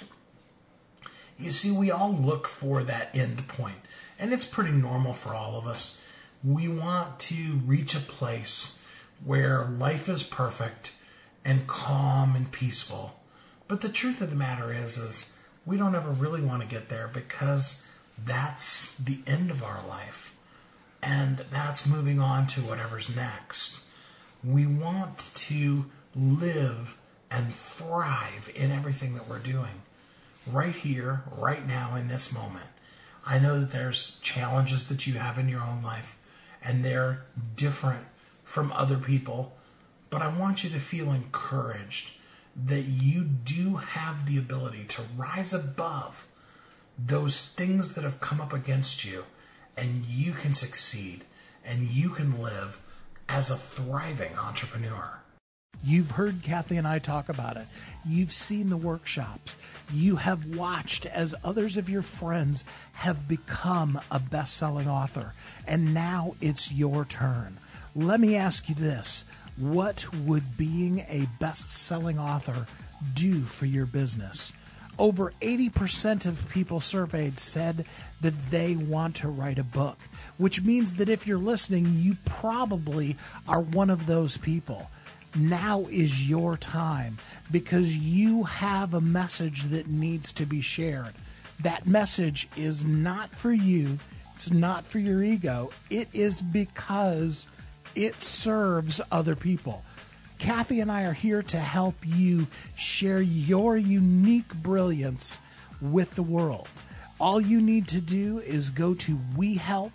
You see, we all look for that end point, and it's pretty normal for all of us. We want to reach a place where life is perfect and calm and peaceful. But the truth of the matter is, is we don't ever really want to get there, because that's the end of our life, and that's moving on to whatever's next. We want to live and thrive in everything that we're doing. Right here, right now, in this moment. I know that there's challenges that you have in your own life, and they're different from other people, but I want you to feel encouraged that you do have the ability to rise above those things that have come up against you, and you can succeed, and you can live as a thriving entrepreneur. You've heard Kathy and I talk about it. You've seen the workshops. You have watched as others of your friends have become a best-selling author. And now it's your turn. Let me ask you this. What would being a best-selling author do for your business? Over eighty percent of people surveyed said that they want to write a book, which means that if you're listening, you probably are one of those people. Now is your time, because you have a message that needs to be shared. That message is not for you. It's not for your ego. It is because it serves other people. Kathy and I are here to help you share your unique brilliance with the world. All you need to do is go to we help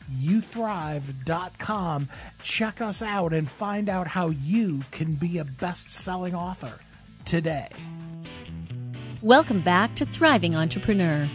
you thrive dot com. Check us out and find out how you can be a best-selling author today. Welcome back to Thriving Entrepreneur.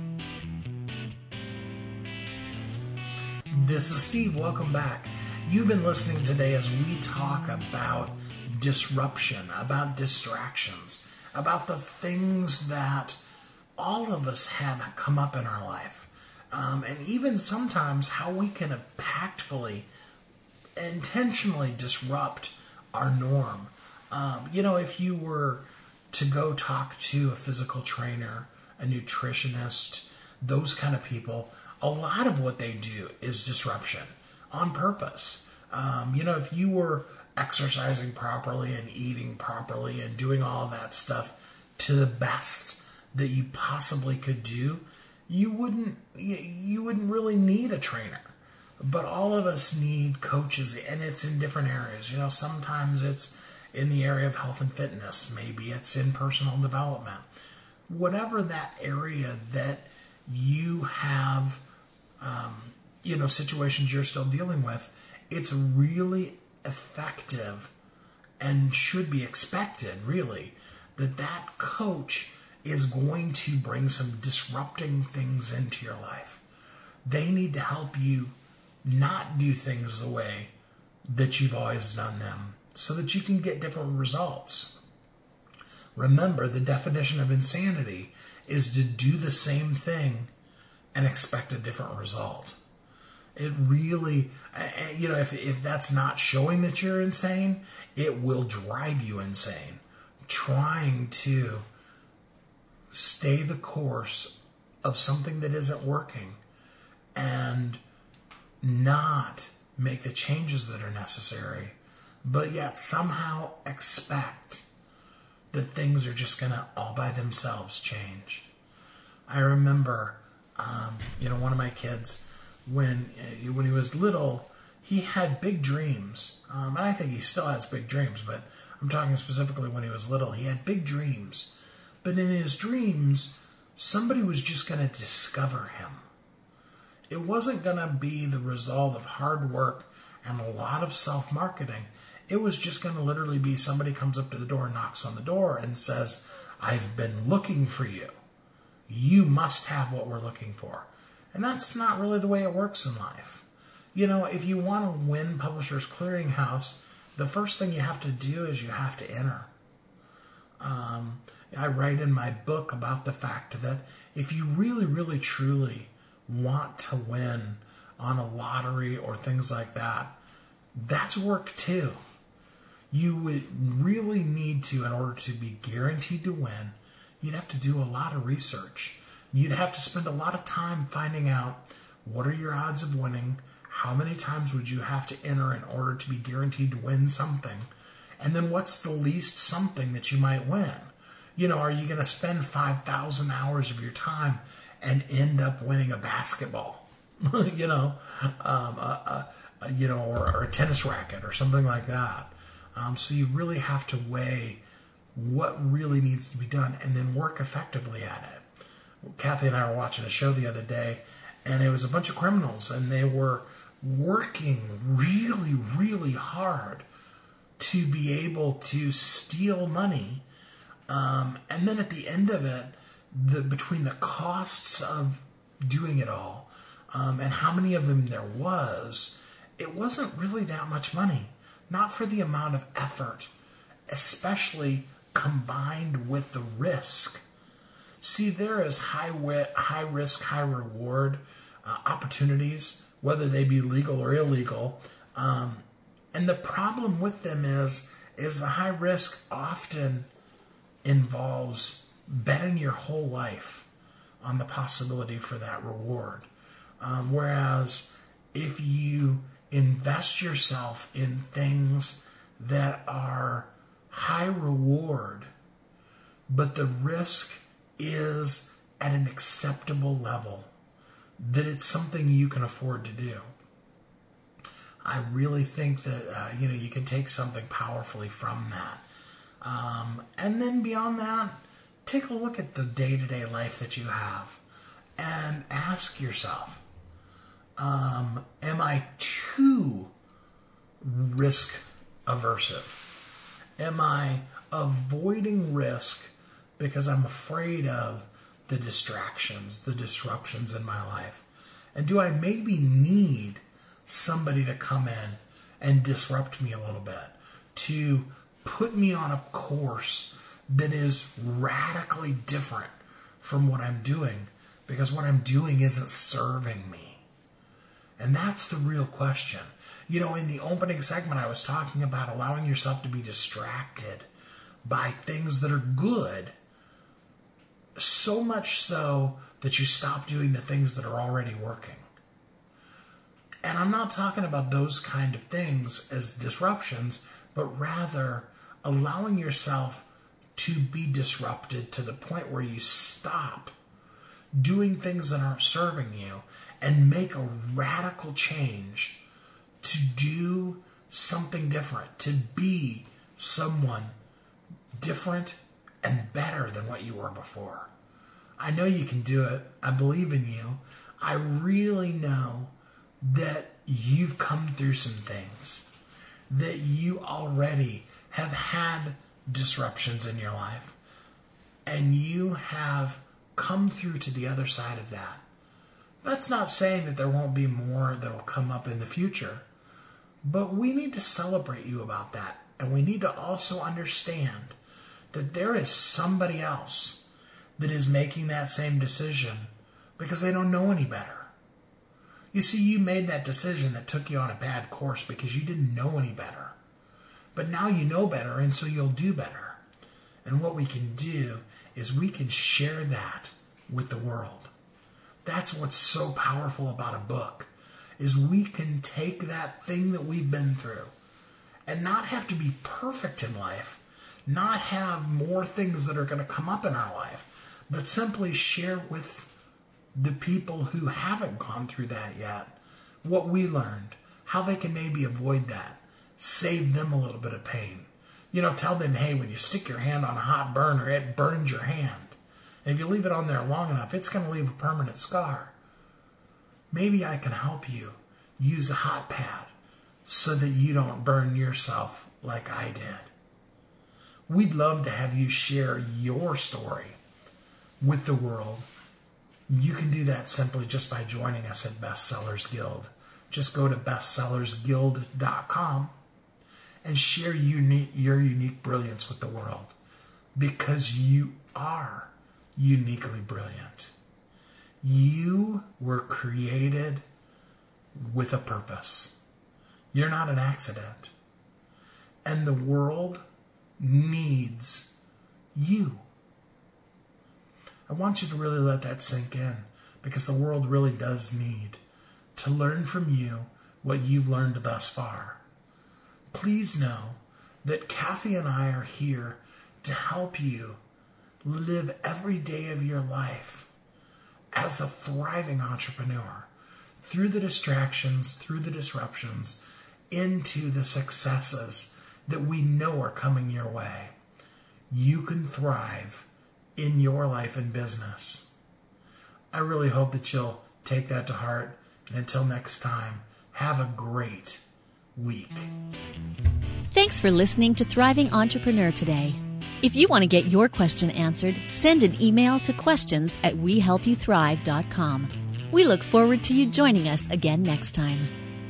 This is Steve. Welcome back. You've been listening today as we talk about disruption, about distractions, about the things that all of us have come up in our life. Um, and even sometimes how we can impactfully, intentionally disrupt our norm. Um, you know, if you were to go talk to a physical trainer, a nutritionist, those kind of people, a lot of what they do is disruption on purpose. Um, you know, if you were exercising properly and eating properly and doing all that stuff to the best that you possibly could do, you wouldn't you wouldn't really need a trainer. But all of us need coaches, and it's in different areas. You know, sometimes it's in the area of health and fitness. Maybe it's in personal development. Whatever that area that you have, um, you know, situations you're still dealing with, it's really effective and should be expected, really, that that coach is going to bring some disrupting things into your life. They need to help you not do things the way that you've always done them so that you can get different results. Remember, the definition of insanity is to do the same thing and expect a different result. It really, you know, if if that's not showing that you're insane, it will drive you insane. Trying to stay the course of something that isn't working and not make the changes that are necessary, but yet somehow expect that things are just going to all by themselves change. I remember, um, you know, one of my kids, when when he was little, he had big dreams. Um, and I think he still has big dreams, but I'm talking specifically when he was little. He had big dreams. But in his dreams, somebody was just going to discover him. It wasn't going to be the result of hard work and a lot of self-marketing. It was just going to literally be somebody comes up to the door, knocks on the door, and says, "I've been looking for you. You must have what we're looking for." And that's not really the way it works in life. You know, if you want to win Publishers Clearinghouse, the first thing you have to do is you have to enter. Um, I write in my book about the fact that if you really, really, truly want to win on a lottery or things like that, that's work too. You would really need to, in order to be guaranteed to win, you'd have to do a lot of research. You'd have to spend a lot of time finding out what are your odds of winning, how many times would you have to enter in order to be guaranteed to win something, and then what's the least something that you might win. You know, are you going to spend five thousand hours of your time and end up winning a basketball, you know, um, a, a, you know, or, or a tennis racket or something like that? Um, so you really have to weigh what really needs to be done and then work effectively at it. Kathy and I were watching a show the other day, and it was a bunch of criminals, and they were working really, really hard to be able to steal money. Um, and then at the end of it, the between the costs of doing it all um, and how many of them there was, it wasn't really that much money. Not for the amount of effort, especially combined with the risk. See, there is high wi- high risk, high reward uh, opportunities, whether they be legal or illegal. Um, and the problem with them is, is the high risk often involves betting your whole life on the possibility for that reward. Um, whereas if you invest yourself in things that are high reward, but the risk is at an acceptable level, that it's something you can afford to do. I really think that uh, you know you can take something powerfully from that. Um, and then beyond that, take a look at the day-to-day life that you have and ask yourself, Um, am I too risk aversive? Am I avoiding risk because I'm afraid of the distractions, the disruptions in my life? And do I maybe need somebody to come in and disrupt me a little bit, to put me on a course that is radically different from what I'm doing, because what I'm doing isn't serving me? And that's the real question. You know, in the opening segment, I was talking about allowing yourself to be distracted by things that are good, so much so that you stop doing the things that are already working. And I'm not talking about those kind of things as disruptions, but rather allowing yourself to be disrupted to the point where you stop doing things that aren't serving you and make a radical change to do something different, to be someone different and better than what you were before. I know you can do it. I believe in you. I really know that you've come through some things, that you already have had disruptions in your life, and you have come through to the other side of that. That's not saying that there won't be more that will come up in the future, but we need to celebrate you about that. And we need to also understand that there is somebody else that is making that same decision because they don't know any better. You see, you made that decision that took you on a bad course because you didn't know any better. But now you know better, and so you'll do better. And what we can do is we can share that with the world. That's what's so powerful about a book, is we can take that thing that we've been through and not have to be perfect in life, not have more things that are going to come up in our life, but simply share with the people who haven't gone through that yet what we learned, how they can maybe avoid that, save them a little bit of pain. You know, tell them, hey, when you stick your hand on a hot burner, it burns your hand. And if you leave it on there long enough, it's going to leave a permanent scar. Maybe I can help you use a hot pad so that you don't burn yourself like I did. We'd love to have you share your story with the world. You can do that simply just by joining us at Bestsellers Guild. Just go to bestsellers guild dot com and share uni- your unique brilliance with the world, because you are uniquely brilliant. You were created with a purpose. You're not an accident. And the world needs you. I want you to really let that sink in, because the world really does need to learn from you what you've learned thus far. Please know that Kathy and I are here to help you live every day of your life as a thriving entrepreneur, through the distractions, through the disruptions, into the successes that we know are coming your way. You can thrive in your life and business. I really hope that you'll take that to heart. And until next time, have a great week. Thanks for listening to Thriving Entrepreneur today. If you want to get your question answered, send an email to questions at we help you thrive dot com. We look forward to you joining us again next time.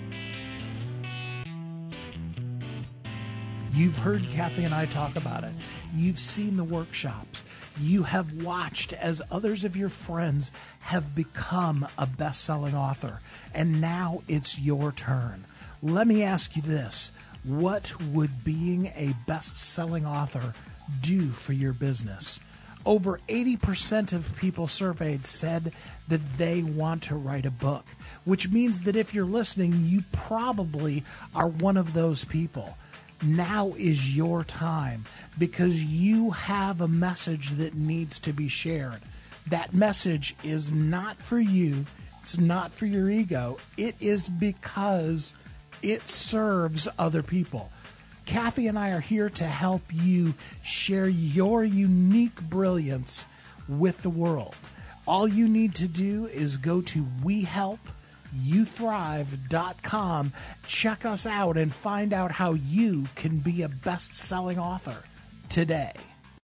You've heard Kathy and I talk about it. You've seen the workshops. You have watched as others of your friends have become a best-selling author. And now it's your turn. Let me ask you this. What would being a best-selling author do for your business? Over eighty percent of people surveyed said that they want to write a book, which means that if you're listening, you probably are one of those people. Now is your time, because you have a message that needs to be shared. That message is not for you. It's not for your ego. It is because it serves other people. Kathy and I are here to help you share your unique brilliance with the world. All you need to do is go to we help you thrive dot com. Check us out and find out how you can be a best-selling author today.